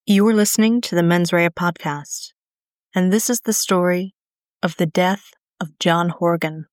You are listening to the Mens Rea podcast, and this is the story of the death of John Horgan.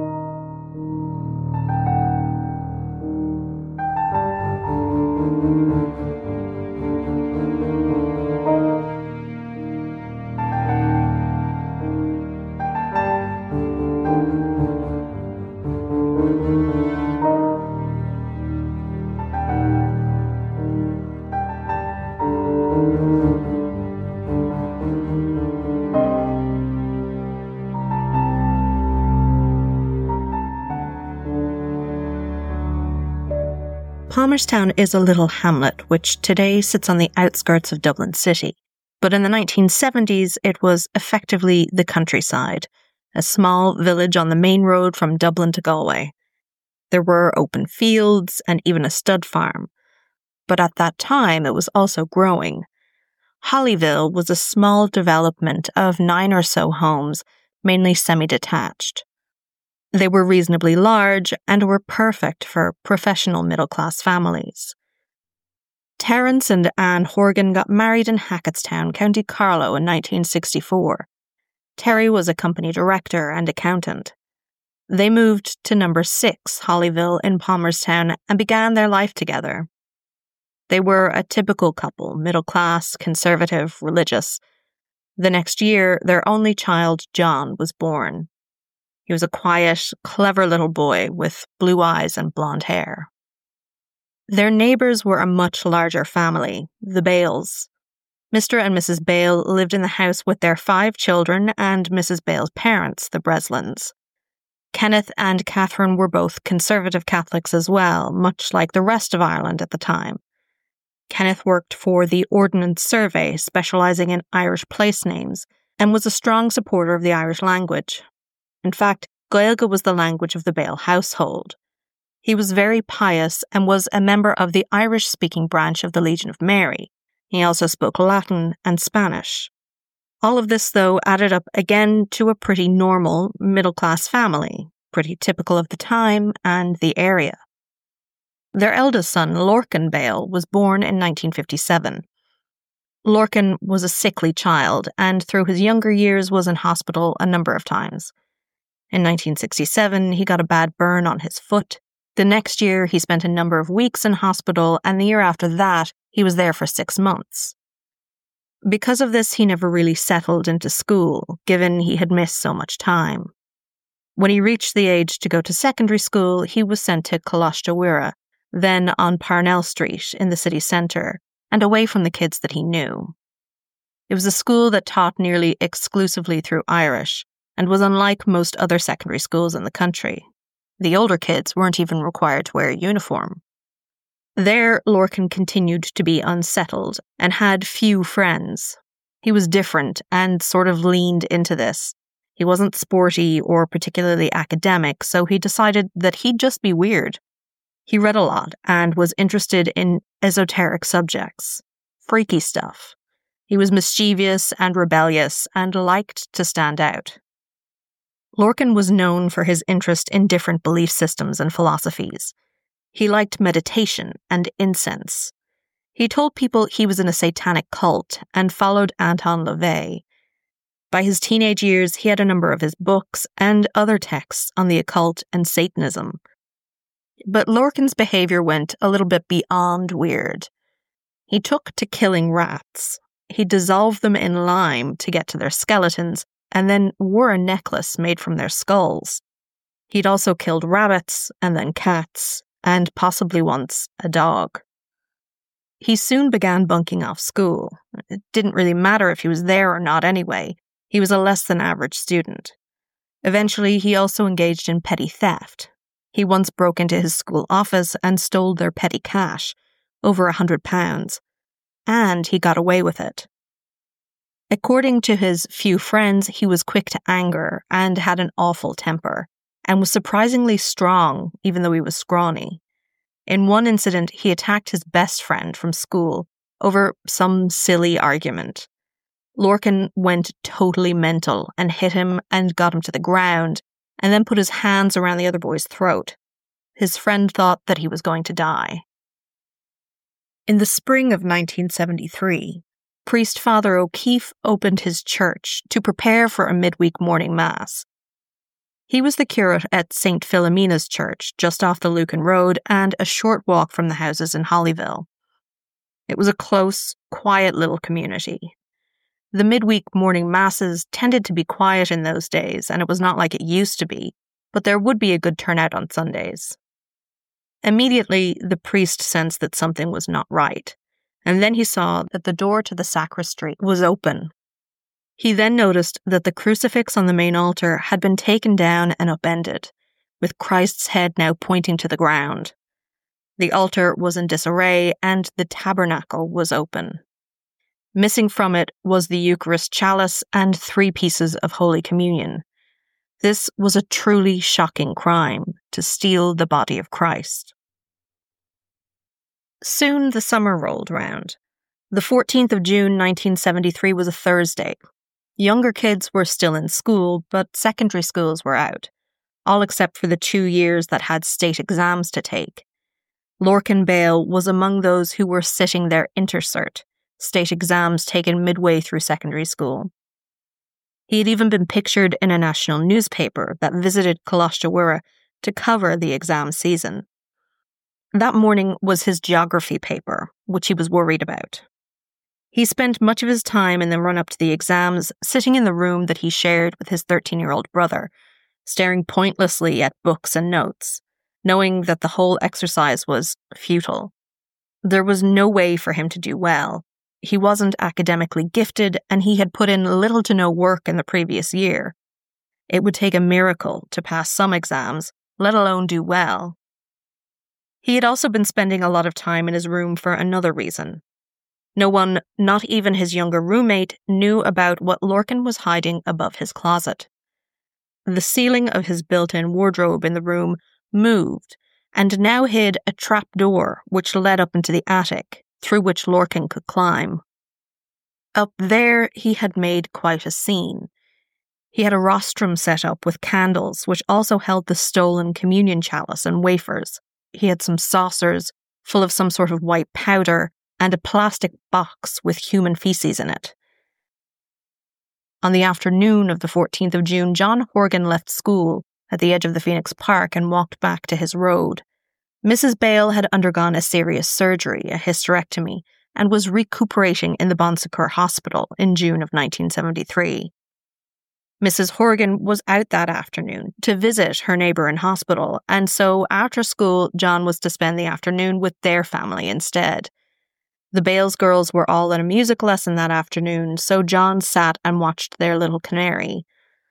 Palmerstown is a little hamlet which today sits on the outskirts of Dublin City, but in the 1970s it was effectively the countryside, a small village on the main road from Dublin to Galway. There were open fields and even a stud farm, but at that time it was also growing. Hollyville was a small development of 9 or so homes, mainly semi-detached. They were reasonably large and were perfect for professional middle-class families. Terence and Anne Horgan got married in Hackettstown, County Carlow in 1964. Terry was a company director and accountant. They moved to number 6 Hollyville in Palmerstown and began their life together. They were a typical couple, middle-class, conservative, religious. The next year, their only child, John, was born. He was a quiet, clever little boy with blue eyes and blonde hair. Their neighbours were a much larger family, the Bales. Mr. and Mrs. Bale lived in the house with their 5 children and Mrs. Bale's parents, the Breslins. Kenneth and Catherine were both conservative Catholics as well, much like the rest of Ireland at the time. Kenneth worked for the Ordnance Survey, specialising in Irish place names, and was a strong supporter of the Irish language. In fact, Gaeilge was the language of the Bale household. He was very pious and was a member of the Irish-speaking branch of the Legion of Mary. He also spoke Latin and Spanish. All of this, though, added up again to a pretty normal, middle-class family, pretty typical of the time and the area. Their eldest son, Lorcan Bale, was born in 1957. Lorcan was a sickly child and through his younger years was in hospital a number of times. In 1967, he got a bad burn on his foot. The next year, he spent a number of weeks in hospital, and the year after that, he was there for 6 months. Because of this, he never really settled into school, given he had missed so much time. When he reached the age to go to secondary school, he was sent to Coláiste Mhuire, then on Parnell Street in the city centre, and away from the kids that he knew. It was a school that taught nearly exclusively through Irish, and was unlike most other secondary schools in the country. The older kids weren't even required to wear a uniform. There, Lorcan continued to be unsettled and had few friends. He was different and sort of leaned into this. He wasn't sporty or particularly academic, so he decided that he'd just be weird. He read a lot and was interested in esoteric subjects, freaky stuff. He was mischievous and rebellious and liked to stand out. Lorcan was known for his interest in different belief systems and philosophies. He liked meditation and incense. He told people he was in a satanic cult and followed Anton LaVey. By his teenage years, he had a number of his books and other texts on the occult and Satanism. But Lorcan's behavior went a little bit beyond weird. He took to killing rats. He dissolved them in lime to get to their skeletons, and then wore a necklace made from their skulls. He'd also killed rabbits, and then cats, and possibly once a dog. He soon began bunking off school. It didn't really matter if he was there or not anyway. He was a less than average student. Eventually, he also engaged in petty theft. He once broke into his school office and stole their petty cash, over £100, and he got away with it. According to his few friends, he was quick to anger and had an awful temper, and was surprisingly strong, even though he was scrawny. In one incident, he attacked his best friend from school over some silly argument. Lorcan went totally mental and hit him and got him to the ground, and then put his hands around the other boy's throat. His friend thought that he was going to die. In the spring of 1973, Priest Father O'Keefe opened his church to prepare for a midweek morning mass. He was the curate at St. Philomena's Church, just off the Lucan Road and a short walk from the houses in Hollyville. It was a close, quiet little community. The midweek morning masses tended to be quiet in those days, and it was not like it used to be, but there would be a good turnout on Sundays. Immediately, the priest sensed that something was not right, and then he saw that the door to the sacristy was open. He then noticed that the crucifix on the main altar had been taken down and upended, with Christ's head now pointing to the ground. The altar was in disarray, and the tabernacle was open. Missing from it was the Eucharist chalice and 3 pieces of Holy Communion. This was a truly shocking crime, to steal the body of Christ. Soon the summer rolled round. The 14th of June 1973 was a Thursday. Younger kids were still in school, but secondary schools were out, all except for the 2 years that had state exams to take. Lorcan Bale was among those who were sitting their intercert, state exams taken midway through secondary school. He had even been pictured in a national newspaper that visited Coolashta to cover the exam season. That morning was his geography paper, which he was worried about. He spent much of his time in the run-up to the exams sitting in the room that he shared with his 13-year-old brother, staring pointlessly at books and notes, knowing that the whole exercise was futile. There was no way for him to do well. He wasn't academically gifted, and he had put in little to no work in the previous year. It would take a miracle to pass some exams, let alone do well. He had also been spending a lot of time in his room for another reason. No one, not even his younger roommate, knew about what Lorcan was hiding above his closet. The ceiling of his built-in wardrobe in the room moved, and now hid a trap door which led up into the attic, through which Lorcan could climb. Up there he had made quite a scene. He had a rostrum set up with candles, which also held the stolen communion chalice and wafers. He had some saucers full of some sort of white powder, and a plastic box with human feces in it. On the afternoon of the 14th of June, John Horgan left school at the edge of the Phoenix Park and walked back to his road. Mrs. Bale had undergone a serious surgery, a hysterectomy, and was recuperating in the Bon Secours Hospital in June of 1973. Mrs. Horgan was out that afternoon to visit her neighbour in hospital, and so after school, John was to spend the afternoon with their family instead. The Bales girls were all at a music lesson that afternoon, so John sat and watched their little canary.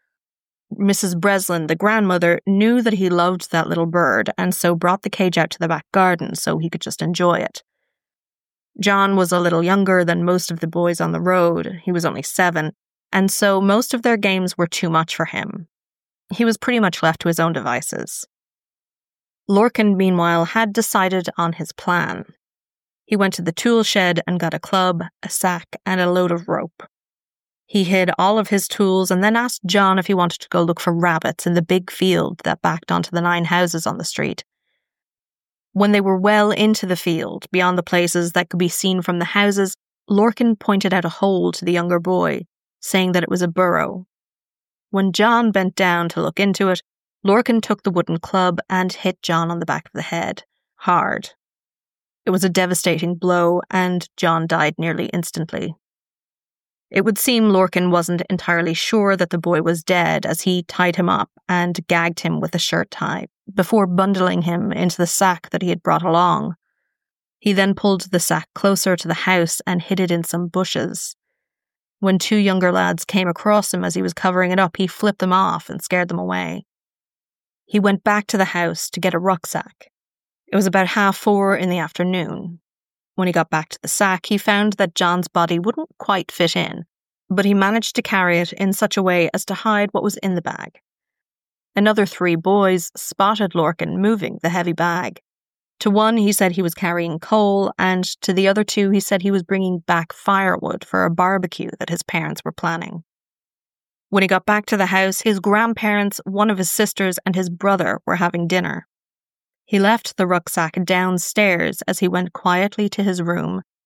Mrs. Breslin, the grandmother, knew that he loved that little bird, and so brought the cage out to the back garden so he could just enjoy it. John was a little younger than most of the boys on the road. He was only 7, and so most of their games were too much for him. He was pretty much left to his own devices. Lorcan, meanwhile, had decided on his plan. He went to the tool shed and got a club, a sack, and a load of rope. He hid all of his tools and then asked John if he wanted to go look for rabbits in the big field that backed onto the 9 houses on the street. When they were well into the field, beyond the places that could be seen from the houses, Lorcan pointed out a hole to the younger boy, saying that it was a burrow. When John bent down to look into it, Lorcan took the wooden club and hit John on the back of the head, hard. It was a devastating blow, and John died nearly instantly. It would seem Lorcan wasn't entirely sure that the boy was dead as he tied him up and gagged him with a shirt tie, before bundling him into the sack that he had brought along. He then pulled the sack closer to the house and hid it in some bushes. When 2 younger lads came across him as he was covering it up, he flipped them off and scared them away. He went back to the house to get a rucksack. It was about 4:30 in the afternoon. When he got back to the sack, he found that John's body wouldn't quite fit in, but he managed to carry it in such a way as to hide what was in the bag. Another 3 boys spotted Lorcan moving the heavy bag. To one, he said he was carrying coal, and to the other 2, he said he was bringing back firewood for a barbecue that his parents were planning. When he got back to the house, his grandparents, one of his sisters, and his brother were having dinner. He left the rucksack downstairs as he went quietly to his room,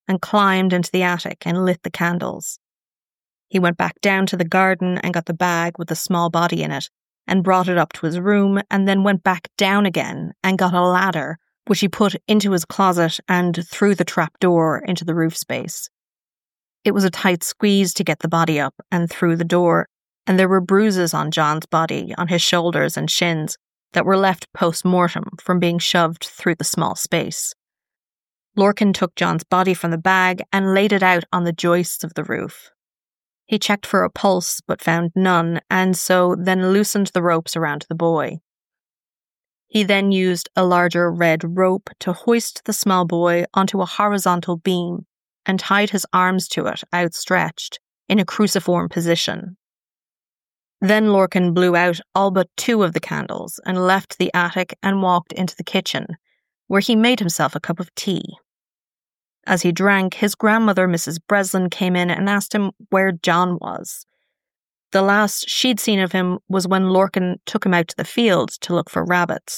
and climbed into the attic and lit the candles. He went back down to the garden and got the bag with the small body in it and brought it up to his room, and then went back down again and got a ladder, which he put into his closet and through the trap door into the roof space. It was a tight squeeze to get the body up and through the door, and there were bruises on John's body, on his shoulders and shins, that were left post-mortem from being shoved through the small space. Lorcan took John's body from the bag and laid it out on the joists of the roof. He checked for a pulse but found none, and so then loosened the ropes around the boy. He then used a larger red rope to hoist the small boy onto a horizontal beam and tied his arms to it outstretched in a cruciform position. Then Lorcan blew out all but 2 of the candles and left the attic and walked into the kitchen, where he made himself a cup of tea. As he drank, his grandmother, Mrs. Breslin, came in and asked him where John was. The last she'd seen of him was when Lorcan took him out to the field to look for rabbits.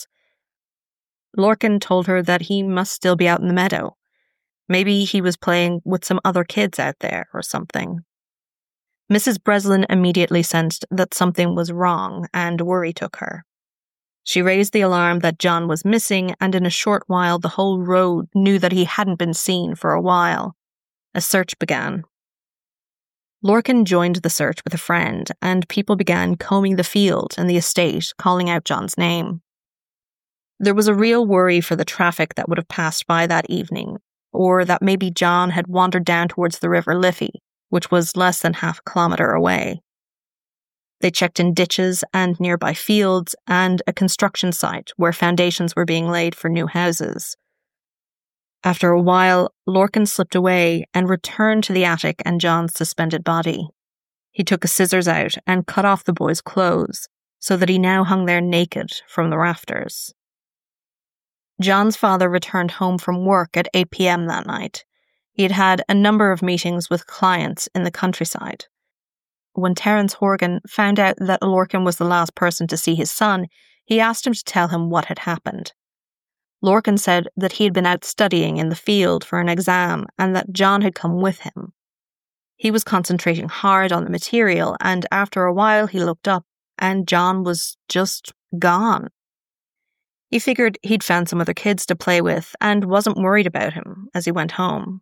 Lorcan told her that he must still be out in the meadow. Maybe he was playing with some other kids out there or something. Mrs. Breslin immediately sensed that something was wrong, and worry took her. She raised the alarm that John was missing, and in a short while the whole road knew that he hadn't been seen for a while. A search began. Lorcan joined the search with a friend, and people began combing the field and the estate, calling out John's name. There was a real worry for the traffic that would have passed by that evening, or that maybe John had wandered down towards the River Liffey, which was less than half a kilometre away. They checked in ditches and nearby fields and a construction site where foundations were being laid for new houses. After a while, Lorcan slipped away and returned to the attic and John's suspended body. He took a scissors out and cut off the boy's clothes so that he now hung there naked from the rafters. John's father returned home from work at 8 p.m. that night. He had had a number of meetings with clients in the countryside. When Terence Horgan found out that Lorcan was the last person to see his son, he asked him to tell him what had happened. Lorcan said that he had been out studying in the field for an exam and that John had come with him. He was concentrating hard on the material, and after a while he looked up and John was just gone. He figured he'd found some other kids to play with and wasn't worried about him as he went home.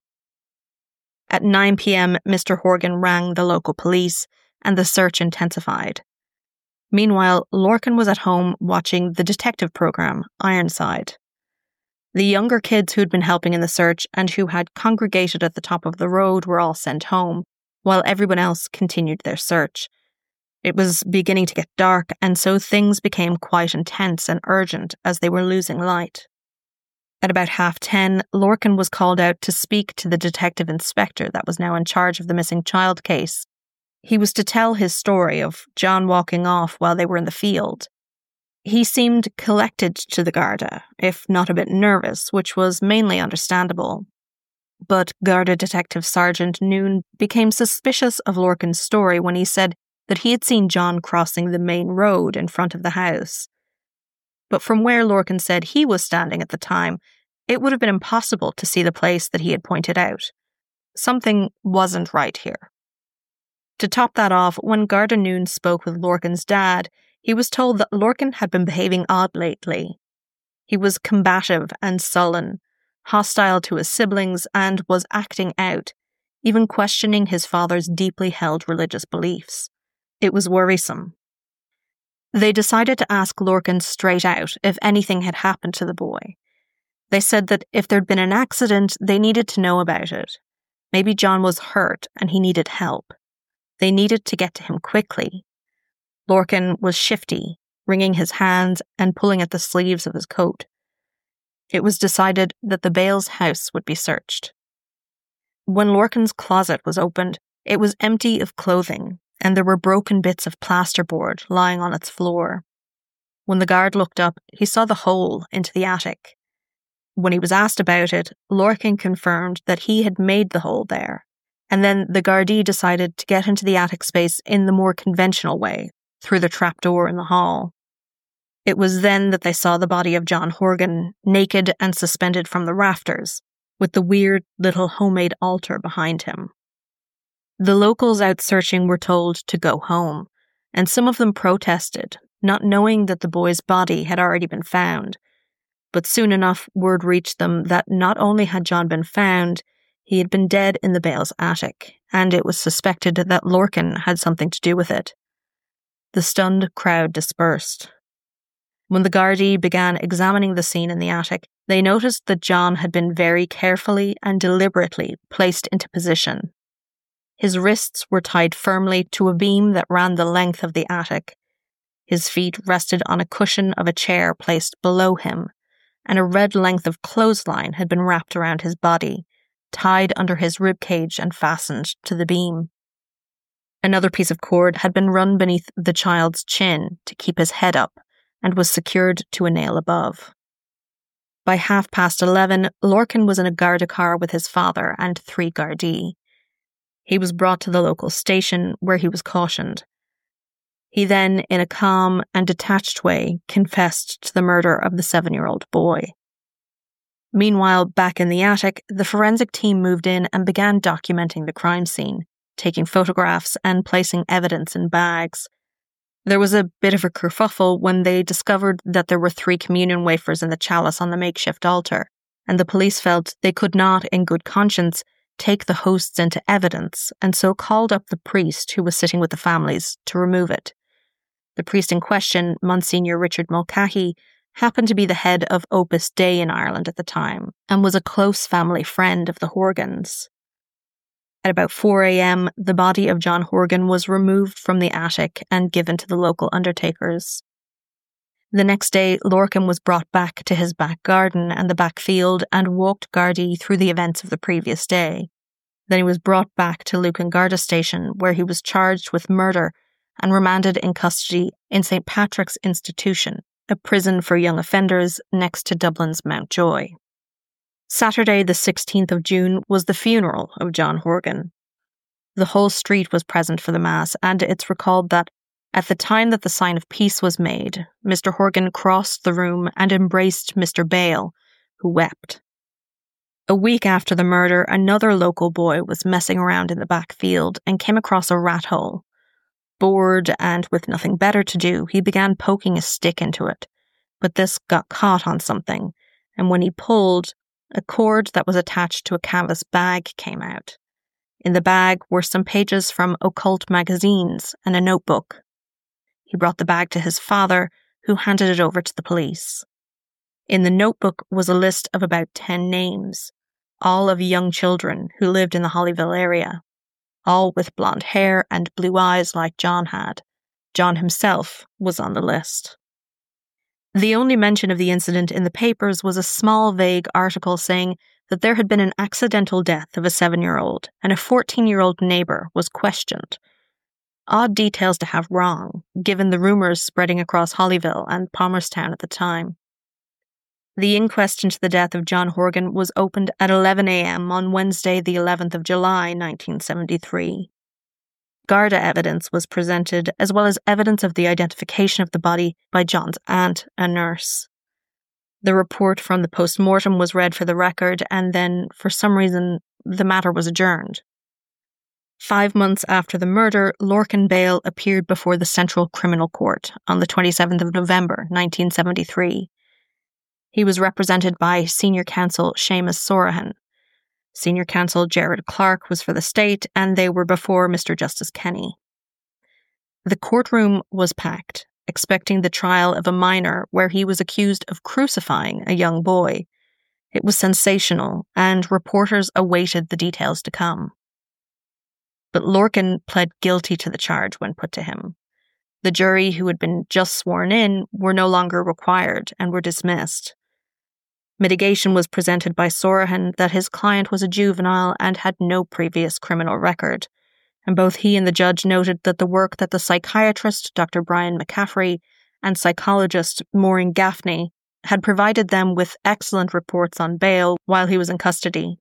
At 9 p.m., Mr. Horgan rang the local police, and the search intensified. Meanwhile, Lorcan was at home watching the detective program, Ironside. The younger kids who'd been helping in the search and who had congregated at the top of the road were all sent home, while everyone else continued their search. It was beginning to get dark, and so things became quite intense and urgent as they were losing light. At about 10:30, Lorcan was called out to speak to the detective inspector that was now in charge of the missing child case. He was to tell his story of John walking off while they were in the field. He seemed collected to the Garda, if not a bit nervous, which was mainly understandable. But Garda Detective Sergeant Noon became suspicious of Lorcan's story when he said that he had seen John crossing the main road in front of the house. But from where Lorcan said he was standing at the time, it would have been impossible to see the place that he had pointed out. Something wasn't right here. To top that off, when Garda Noon spoke with Lorcan's dad, he was told that Lorcan had been behaving odd lately. He was combative and sullen, hostile to his siblings, and was acting out, even questioning his father's deeply held religious beliefs. It was worrisome. They decided to ask Lorcan straight out if anything had happened to the boy. They said that if there'd been an accident, they needed to know about it. Maybe John was hurt and he needed help. They needed to get to him quickly. Lorcan was shifty, wringing his hands and pulling at the sleeves of his coat. It was decided that the Bales' house would be searched. When Lorcan's closet was opened, it was empty of clothing, and there were broken bits of plasterboard lying on its floor. When the guard looked up, he saw the hole into the attic. When he was asked about it, Lorcan confirmed that he had made the hole there, and then the Gardaí decided to get into the attic space in the more conventional way, through the trapdoor in the hall. It was then that they saw the body of John Horgan, naked and suspended from the rafters, with the weird little homemade altar behind him. The locals out searching were told to go home, and some of them protested, not knowing that the boy's body had already been found. But soon enough, word reached them that not only had John been found, he had been dead in the Bales' attic, and it was suspected that Lorcan had something to do with it. The stunned crowd dispersed. When the Gardaí began examining the scene in the attic, they noticed that John had been very carefully and deliberately placed into position. His wrists were tied firmly to a beam that ran the length of the attic. His feet rested on a cushion of a chair placed below him, and a red length of clothesline had been wrapped around his body, tied under his ribcage and fastened to the beam. Another piece of cord had been run beneath the child's chin to keep his head up and was secured to a nail above. By 11:30, Lorcan was in a Garda car with his father and 3 Gardaí. He was brought to the local station where he was cautioned. He then, in a calm and detached way, confessed to the murder of the 7-year-old boy. Meanwhile, back in the attic, the forensic team moved in and began documenting the crime scene, taking photographs and placing evidence in bags. There was a bit of a kerfuffle when they discovered that there were 3 communion wafers in the chalice on the makeshift altar, and the police felt they could not, in good conscience, take the hosts into evidence, and so called up the priest who was sitting with the families to remove it. The priest in question, Monsignor Richard Mulcahy, happened to be the head of Opus Dei in Ireland at the time, and was a close family friend of the Horgans. At about 4 a.m, the body of John Horgan was removed from the attic and given to the local undertakers. The next day, Lorcan was brought back to his back garden and the back field and walked Gardaí through the events of the previous day. Then he was brought back to Lucan Garda Station, where he was charged with murder and remanded in custody in St. Patrick's Institution, a prison for young offenders next to Dublin's Mountjoy. Saturday, the 16th of June, was the funeral of John Horgan. The whole street was present for the Mass, and it's recalled that at the time that the sign of peace was made, Mr. Horgan crossed the room and embraced Mr. Bale, who wept. A week after the murder, another local boy was messing around in the back field and came across a rat hole. Bored and with nothing better to do, he began poking a stick into it, but this got caught on something, and when he pulled, a cord that was attached to a canvas bag came out. In the bag were some pages from occult magazines and a notebook. He brought the bag to his father, who handed it over to the police. In the notebook was a list of about 10 names, all of young children who lived in the Hollyville area, all with blonde hair and blue eyes like John had. John himself was on the list. The only mention of the incident in the papers was a small, vague article saying that there had been an accidental death of a 7-year-old and a 14-year-old neighbour was questioned. Odd details to have wrong, given the rumours spreading across Hollyville and Palmerstown at the time. The inquest into the death of John Horgan was opened at 11 a.m. on Wednesday, the 11th of July, 1973. Garda evidence was presented, as well as evidence of the identification of the body by John's aunt, a nurse. The report from the post-mortem was read for the record, and then, for some reason, the matter was adjourned. 5 months after the murder, Lorcan Bale appeared before the Central Criminal Court on the 27th of November, 1973. He was represented by Senior Counsel Seamus Sorahan. Senior Counsel Jared Clark was for the state, and they were before Mr. Justice Kenny. The courtroom was packed, expecting the trial of a minor where he was accused of crucifying a young boy. It was sensational, and reporters awaited the details to come. But Lorcan pled guilty to the charge when put to him. The jury, who had been just sworn in, were no longer required and were dismissed. Mitigation was presented by Sorahan that his client was a juvenile and had no previous criminal record, and both he and the judge noted that the work that the psychiatrist Dr. Brian McCaffrey and psychologist Maureen Gaffney had provided them with excellent reports on Bale while he was in custody.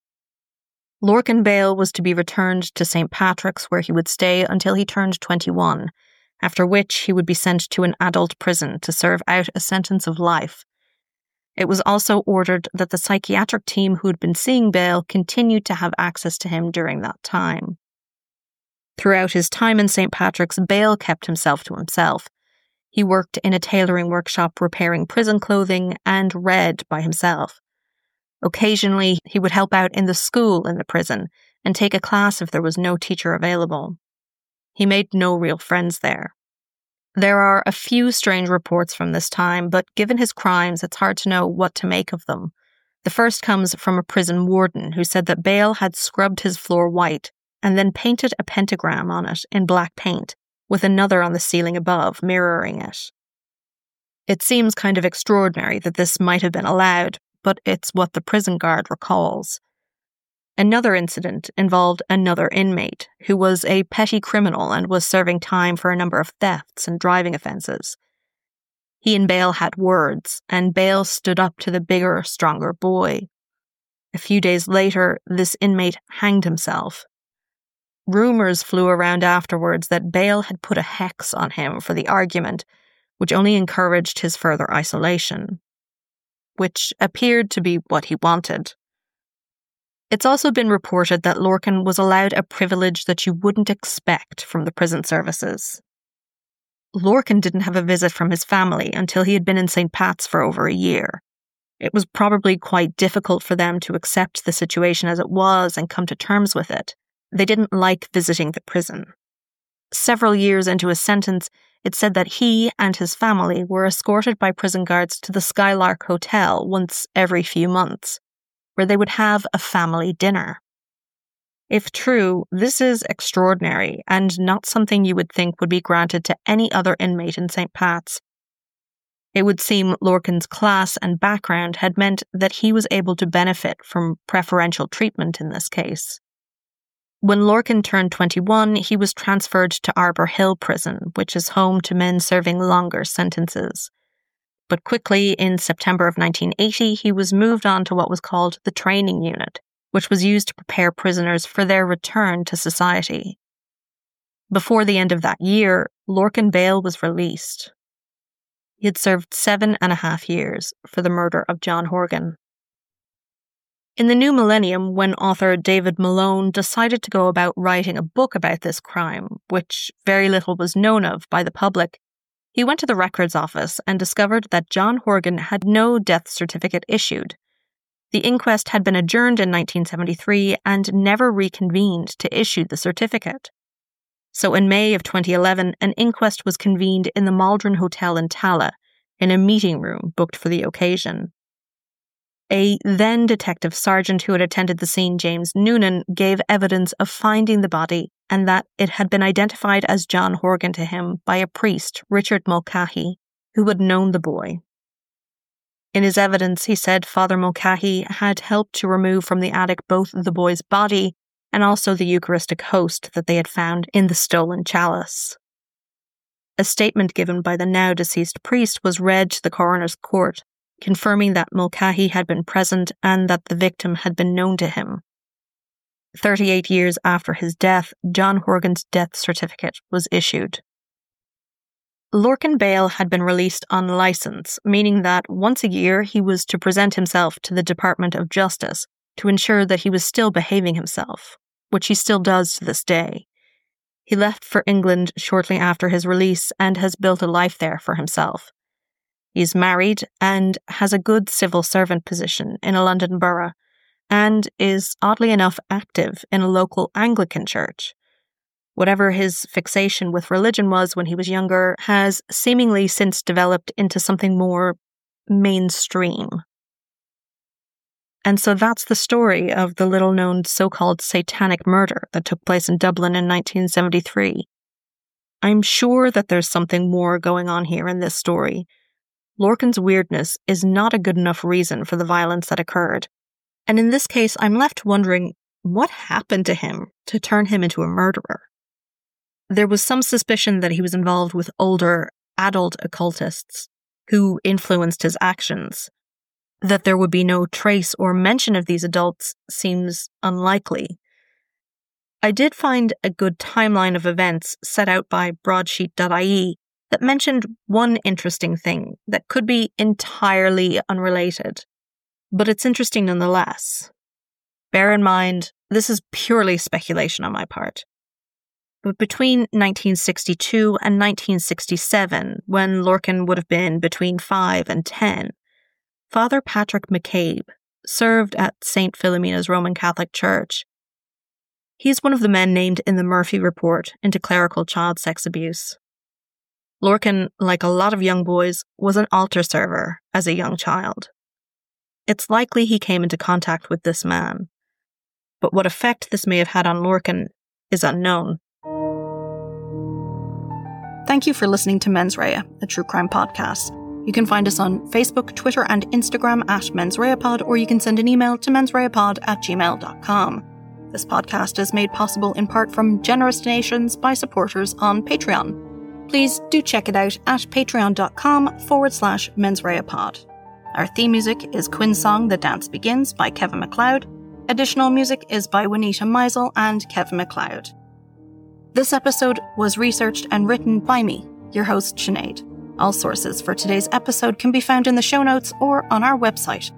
Lorcan Bale was to be returned to St. Patrick's, where he would stay until he turned 21, after which he would be sent to an adult prison to serve out a sentence of life. It was also ordered that the psychiatric team who had been seeing Bale continued to have access to him during that time. Throughout his time in St. Patrick's, Bale kept himself to himself. He worked in a tailoring workshop repairing prison clothing and read by himself. Occasionally, he would help out in the school in the prison and take a class if there was no teacher available. He made no real friends there. There are a few strange reports from this time, but given his crimes, it's hard to know what to make of them. The first comes from a prison warden who said that Bale had scrubbed his floor white and then painted a pentagram on it in black paint, with another on the ceiling above, mirroring it. It seems kind of extraordinary that this might have been allowed, but it's what the prison guard recalls. Another incident involved another inmate who was a petty criminal and was serving time for a number of thefts and driving offences. He and Bale had words, and Bale stood up to the bigger, stronger boy. A few days later, this inmate hanged himself. Rumours flew around afterwards that Bale had put a hex on him for the argument, which only encouraged his further isolation, which appeared to be what he wanted. It's also been reported that Lorcan was allowed a privilege that you wouldn't expect from the prison services. Lorcan didn't have a visit from his family until he had been in St. Pat's for over a year. It was probably quite difficult for them to accept the situation as it was and come to terms with it. They didn't like visiting the prison. Several years into his sentence, it said that he and his family were escorted by prison guards to the Skylark Hotel once every few months, where they would have a family dinner. If true, this is extraordinary and not something you would think would be granted to any other inmate in St. Pat's. It would seem Lorcan's class and background had meant that he was able to benefit from preferential treatment in this case. When Lorcan turned 21, he was transferred to Arbor Hill Prison, which is home to men serving longer sentences. But quickly, in September of 1980, he was moved on to what was called the Training Unit, which was used to prepare prisoners for their return to society. Before the end of that year, Lorcan Bale was released. He had served 7.5 years for the murder of John Horgan. In the new millennium, when author David Malone decided to go about writing a book about this crime, which very little was known of by the public, he went to the records office and discovered that John Horgan had no death certificate issued. The inquest had been adjourned in 1973 and never reconvened to issue the certificate. So in May of 2011, an inquest was convened in the Maldron Hotel in Tallaght, in a meeting room booked for the occasion. A then detective sergeant who had attended the scene, James Noonan, gave evidence of finding the body and that it had been identified as John Horgan to him by a priest, Richard Mulcahy, who had known the boy. In his evidence, he said Father Mulcahy had helped to remove from the attic both the boy's body and also the Eucharistic host that they had found in the stolen chalice. A statement given by the now deceased priest was read to the coroner's court, confirming that Mulcahy had been present and that the victim had been known to him. 38 years after his death, John Horgan's death certificate was issued. Lorcan Bale had been released on licence, meaning that once a year he was to present himself to the Department of Justice to ensure that he was still behaving himself, which he still does to this day. He left for England shortly after his release and has built a life there for himself. He's married and has a good civil servant position in a London borough, and is, oddly enough, active in a local Anglican church. Whatever his fixation with religion was when he was younger has seemingly since developed into something more mainstream. And so that's the story of the little-known so-called satanic murder that took place in Dublin in 1973. I'm sure that there's something more going on here in this story. Lorcan's weirdness is not a good enough reason for the violence that occurred. And in this case, I'm left wondering, what happened to him to turn him into a murderer? There was some suspicion that he was involved with older, adult occultists who influenced his actions. That there would be no trace or mention of these adults seems unlikely. I did find a good timeline of events set out by broadsheet.ie that mentioned one interesting thing that could be entirely unrelated, but it's interesting nonetheless. Bear in mind, this is purely speculation on my part. But between 1962 and 1967, when Lorcan would have been between 5 and 10, Father Patrick McCabe served at St. Philomena's Roman Catholic Church. He's one of the men named in the Murphy Report into clerical child sex abuse. Lorcan, like a lot of young boys, was an altar server as a young child. It's likely he came into contact with this man, but what effect this may have had on Lorcan is unknown. Thank you for listening to Mens Rea, a true crime podcast. You can find us on Facebook, Twitter, and Instagram at mensreapod, or you can send an email to mensreapod@gmail.com. This podcast is made possible in part from generous donations by supporters on Patreon. Please do check it out at patreon.com/mensreapod. Our theme music is Quinn's song The Dance Begins by Kevin MacLeod. Additional music is by Juanita Meisel and Kevin MacLeod. This episode was researched and written by me, your host Sinead. All sources for today's episode can be found in the show notes or on our website,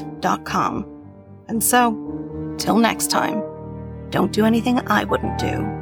www.mensreapod.com. And so, till next time, don't do anything I wouldn't do.